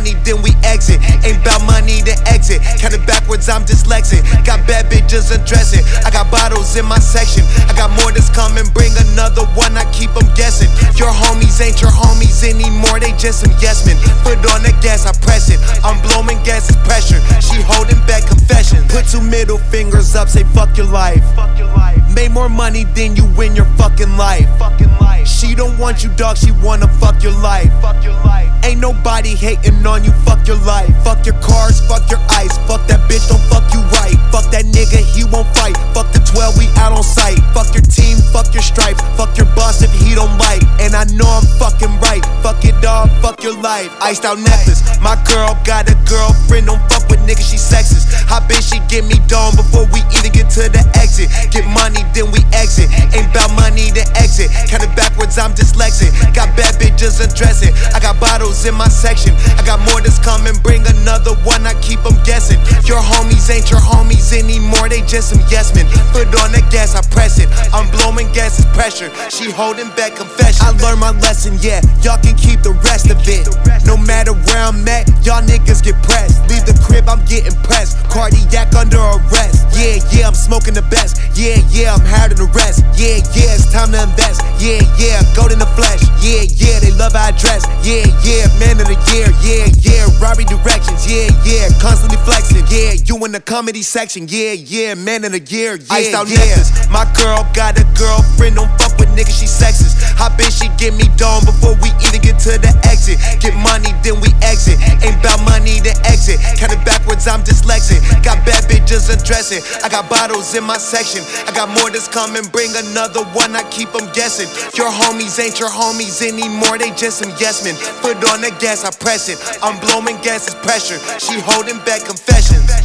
money, then we exit. Ain't bout money, then exit. Count it backwards, I'm dyslexic. Got bad bitches undressing. I got bottles in my section. I got more that's coming, bring another one, I keep them guessing. Your homies ain't your homies anymore, they just some yes men. Foot on the gas, I press it. I'm blowing gas, it's pressure. She holding back confession. Put two middle fingers up, say fuck your life. Made more money than you in your fucking life. She don't want you, dog, she wanna fuck your life. Ain't nobody hating on you, fuck your life. Fuck your cars, fuck your ice. Fuck that bitch, don't fuck you right. Fuck that nigga, he won't fight. Fuck the 12, we out on sight. Fuck your team, fuck your stripes. Fuck your boss if he don't bite. And I know I'm fucking right. Fuck your dog, fuck your life. Iced out necklace. My girl got a girlfriend, don't fuck with niggas, she sexist. How bitch she get me done before we even get to the exit. Get money, then we exit. Ain't bout money, then exit. Count it backwards, I'm dyslexic. Got bad bitches undressing. I got bottles in my section. I got more that's coming, bring another one, I keep them guessing. Your homies ain't your homies anymore, they just some yes men. Foot on the gas, I press it. I'm blowing gas, it's pressure. She holding back confession. I learned my lesson, yeah, y'all can keep the rest of it. No matter where I'm at, y'all niggas get pressed. Leave the crib, I'm getting pressed. Cardiac under arrest. Yeah, I'm smoking the best. Yeah, I'm higher than the rest. Yeah, it's time to invest. Yeah, gold in the flesh. Yeah, they love how I dress. Yeah, man of the year. Yeah, Robbie directions. Yeah, constantly flexing. Yeah, you in the comedy section. Yeah, man of the year. Yeah, iced out necklace. My girl got a girlfriend, don't fuck with niggas, she sexist. How bitch she get me done before we even get to the exit. Get money, then we exit. Ain't bout money, then exit. Count it backwards, I'm dyslexic. Got bad bitches undressing. I got bottles in my section. I got more that's coming, bring another one, I keep them guessing. Your homies ain't your homies anymore, they just some yes men. Foot on the gas, I press it. I'm blowing gas, it's pressure. She holding back confessions.